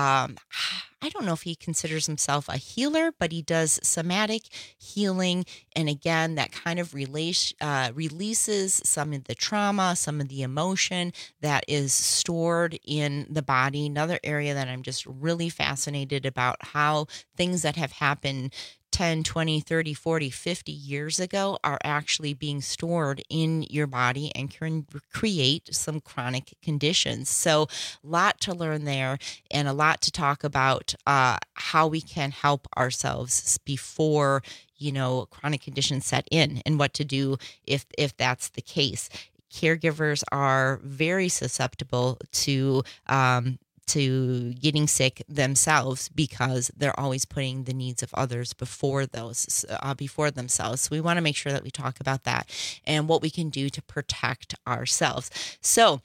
Speaker 8: I don't know if he considers himself a healer, but he does somatic healing. And again, that kind of releases some of the trauma, some of the emotion that is stored in the body. Another area that I'm just really fascinated about, how things that have happened 10, 20, 30, 40, 50 years ago are actually being stored in your body and can create some chronic conditions. So a lot to learn there, and a lot to talk about how we can help ourselves before, chronic conditions set in, and what to do if that's the case. Caregivers are very susceptible to getting sick themselves because they're always putting the needs of others before themselves. So we want to make sure that we talk about that and what we can do to protect ourselves. So,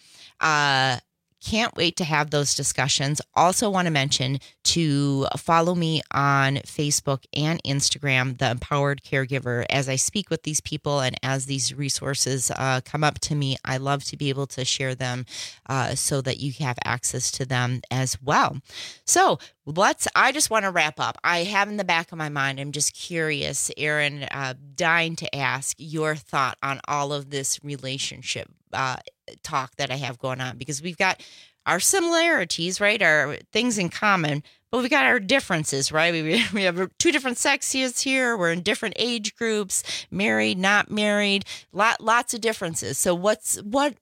Speaker 8: can't wait to have those discussions. Also want to mention to follow me on Facebook and Instagram, The Empowered Caregiver. As I speak with these people and as these resources come up to me, I love to be able to share them so that you have access to them as well. So I just want to wrap up. I have in the back of my mind, I'm just curious, Aaron, dying to ask your thought on all of this relationship talk that I have going on, because we've got our similarities, right? Our things in common, but we've got our differences, right? We have two different sexes here. We're in different age groups, married, not married, lots of differences. So what's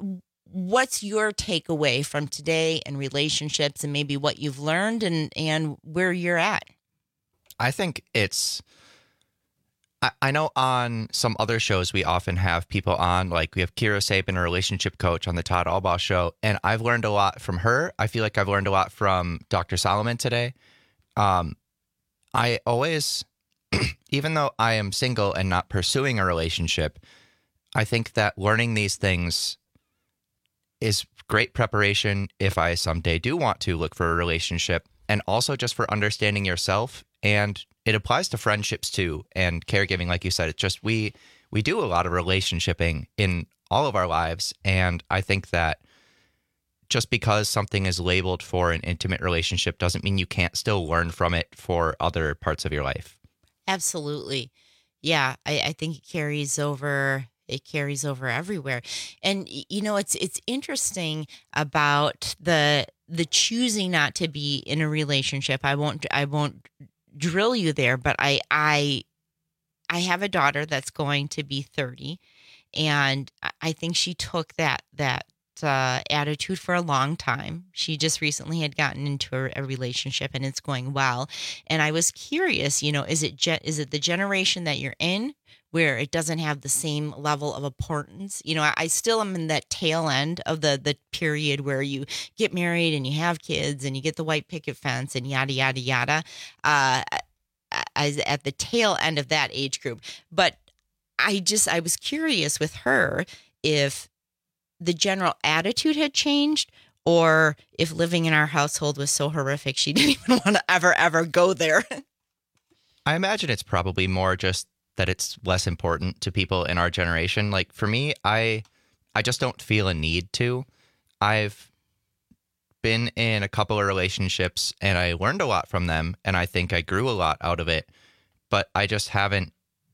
Speaker 8: your takeaway from today and relationships, and maybe what you've learned and where you're at?
Speaker 1: I think I know on some other shows we often have people on, like we have Kira Sabin, a relationship coach, on the Todd Albaugh show, and I've learned a lot from her. I feel like I've learned a lot from Dr. Solomon today. I always, even though I am single and not pursuing a relationship, I think that learning these things is great preparation if I someday do want to look for a relationship, and also just for understanding yourself. And it applies to friendships too, and caregiving. Like you said, it's just we do a lot of relationshiping in all of our lives, and I think that just because something is labeled for an intimate relationship doesn't mean you can't still learn from it for other parts of your life. Absolutely. Yeah, I think it carries over. It carries over everywhere. And, it's interesting about the choosing not to be in a relationship. I won't drill you there, but I have a daughter that's going to be 30, and I think she took that attitude for a long time. She just recently had gotten into a relationship, and it's going well. And I was curious, is it the generation that you're in where it doesn't have the same level of importance? I still am in that tail end of the period where you get married and you have kids and you get the white picket fence and yada, yada, yada, at the tail end of that age group. But I was curious with her if the general attitude had changed, or if living in our household was so horrific she didn't even want to ever go there. I imagine it's probably more just that it's less important to people in our generation. Like for me, I just don't feel a need to. I've been in a couple of relationships and I learned a lot from them, and I think I grew a lot out of it, but I just haven't,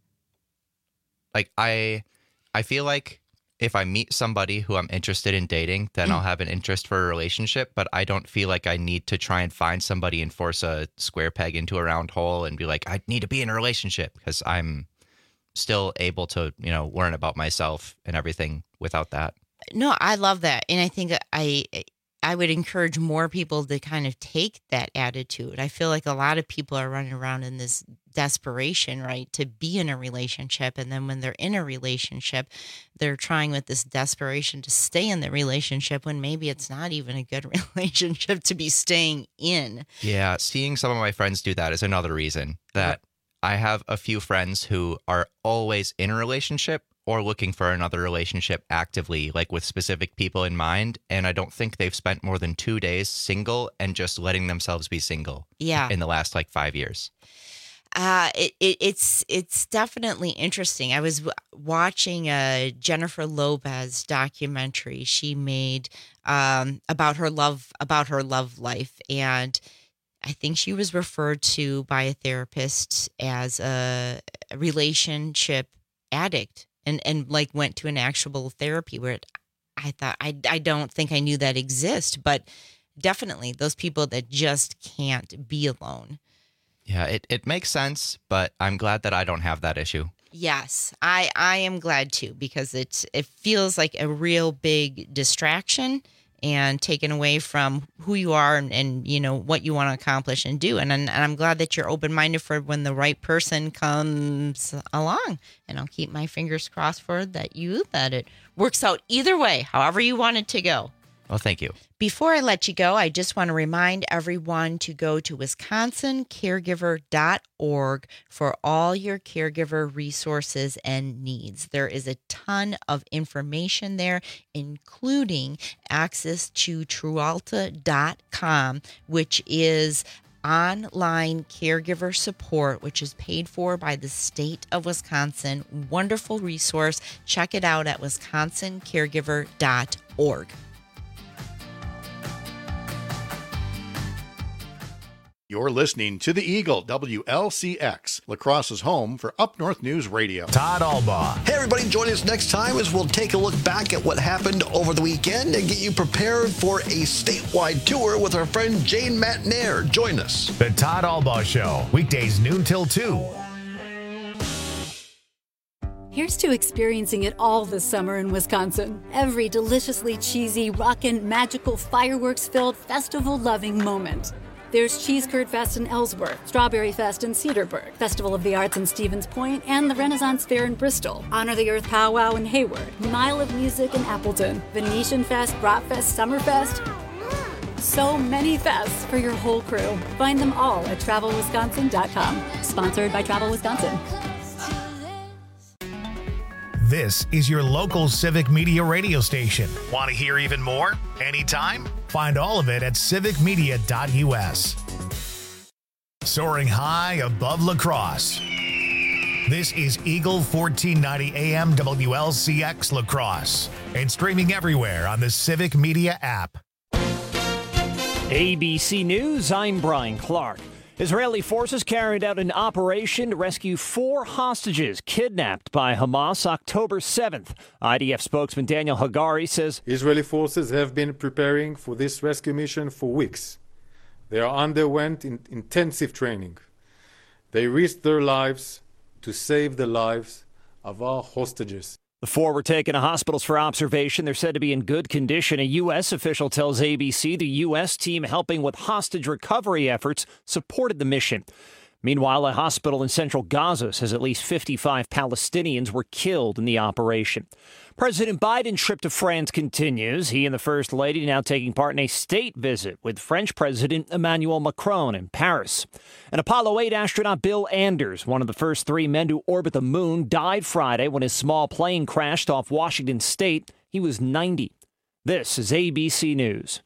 Speaker 1: like, I feel like if I meet somebody who I'm interested in dating, then I'll have an interest for a relationship, but I don't feel like I need to try and find somebody and force a square peg into a round hole and be like, I need to be in a relationship, because I'm still able to, learn about myself and everything without that.
Speaker 8: No, I love that. And I think I would encourage more people to kind of take that attitude. I feel like a lot of people are running around in this desperation, right, to be in a relationship. And then when they're in a relationship, they're trying with this desperation to stay in the relationship when maybe it's not even a good relationship to be staying in.
Speaker 1: Yeah, seeing some of my friends do that is another reason that I have a few friends who are always in a relationship or looking for another relationship actively, like with specific people in mind. And I don't think they've spent more than 2 days single and just letting themselves be single in the last 5 years.
Speaker 8: It's definitely interesting. I was watching a Jennifer Lopez documentary she made about her love life, and I think she was referred to by a therapist as a relationship addict, and like went to an actual therapy where I thought I don't think I knew that exist, but definitely those people that just can't be alone.
Speaker 1: Yeah, it makes sense, but I'm glad that I don't have that issue.
Speaker 8: Yes, I am glad too, because it feels like a real big distraction and taken away from who you are and you know what you want to accomplish and do. And I'm glad that you're open-minded for when the right person comes along. And I'll keep my fingers crossed for that it works out either way, however you want it to go.
Speaker 1: Well, thank you.
Speaker 8: Before I let you go, I just want to remind everyone to go to wisconsincaregiver.org for all your caregiver resources and needs. There is a ton of information there, including access to Trualta.com, which is online caregiver support, which is paid for by the state of Wisconsin. Wonderful resource. Check it out at wisconsincaregiver.org.
Speaker 4: You're listening to The Eagle, WLCX, La Crosse's home for Up North News Radio.
Speaker 2: Todd Albaugh.
Speaker 3: Hey, everybody, join us next time as we'll take a look back at what happened over the weekend and get you prepared for a statewide tour with our friend Jane Matnair. Join us.
Speaker 2: The Todd Albaugh Show, weekdays noon till 2.
Speaker 6: Here's to experiencing it all this summer in Wisconsin. Every deliciously cheesy, rockin', magical, fireworks-filled, festival-loving moment. There's Cheese Curd Fest in Ellsworth, Strawberry Fest in Cedarburg, Festival of the Arts in Stevens Point, and the Renaissance Fair in Bristol, Honor the Earth Powwow in Hayward, Mile of Music in Appleton, Venetian Fest, Bratfest, Summerfest. So many fests for your whole crew. Find them all at TravelWisconsin.com. Sponsored by Travel Wisconsin.
Speaker 2: This is your local Civic Media radio station. Want to hear even more? Anytime? Find all of it at civicmedia.us. Soaring high above La Crosse. This is Eagle 1490 AM WLCX La Crosse and streaming everywhere on the Civic Media app.
Speaker 14: ABC News, I'm Brian Clark. Israeli forces carried out an operation to rescue 4 hostages kidnapped by Hamas October 7th. IDF spokesman Daniel Hagari says
Speaker 7: Israeli forces have been preparing for this rescue mission for weeks. They underwent intensive training. They risked their lives to save the lives of our hostages.
Speaker 14: The 4 were taken to hospitals for observation. They're said to be in good condition. A U.S. official tells ABC the U.S. team helping with hostage recovery efforts supported the mission. Meanwhile, a hospital in central Gaza says at least 55 Palestinians were killed in the operation. President Biden's trip to France continues. He and the First Lady now taking part in a state visit with French President Emmanuel Macron in Paris. And Apollo 8 astronaut Bill Anders, one of the first 3 men to orbit the moon, died Friday when his small plane crashed off Washington State. He was 90. This is ABC News.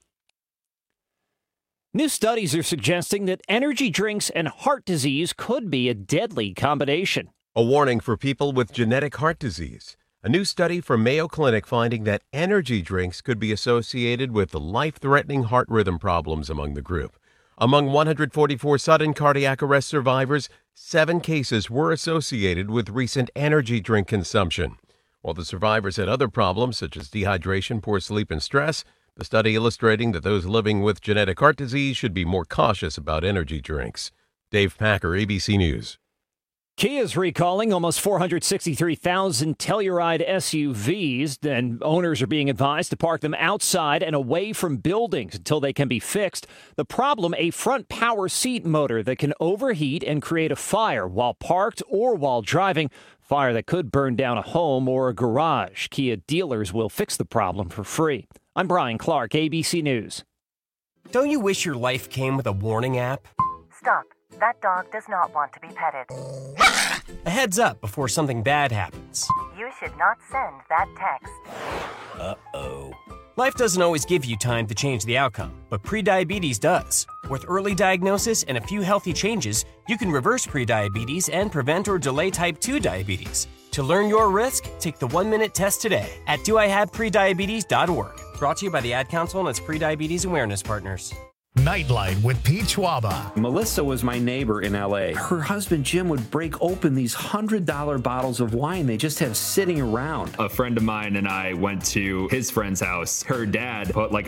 Speaker 14: New studies are suggesting that energy drinks and heart disease could be a deadly combination.
Speaker 11: A warning for people with genetic heart disease. A new study from Mayo Clinic finding that energy drinks could be associated with life-threatening heart rhythm problems among the group. Among 144 sudden cardiac arrest survivors, 7 cases were associated with recent energy drink consumption. While the survivors had other problems such as dehydration, poor sleep, and stress, the study illustrating that those living with genetic heart disease should be more cautious about energy drinks. Dave Packer, ABC News.
Speaker 14: Kia is recalling almost 463,000 Telluride SUVs, and owners are being advised to park them outside and away from buildings until they can be fixed. The problem, a front power seat motor that can overheat and create a fire while parked or while driving. Fire that could burn down a home or a garage. Kia dealers will fix the problem for free. I'm Brian Clark, ABC News.
Speaker 13: Don't you wish your life came with a warning app?
Speaker 15: Stop. That dog does not want to be petted.
Speaker 13: A heads up before something bad happens.
Speaker 15: You should not send that text.
Speaker 13: Uh-oh. Life doesn't always give you time to change the outcome, but prediabetes does. With early diagnosis and a few healthy changes, you can reverse prediabetes and prevent or delay type 2 diabetes. To learn your risk, take the 1-minute test today at doihaveprediabetes.org. Brought to you by the Ad Council and its prediabetes awareness partners.
Speaker 2: Nightlight with Pete Schwaba.
Speaker 16: Melissa was my neighbor in L.A. Her husband, Jim, would break open these $100 bottles of wine they just have sitting around.
Speaker 17: A friend of mine and I went to his friend's house. Her dad put like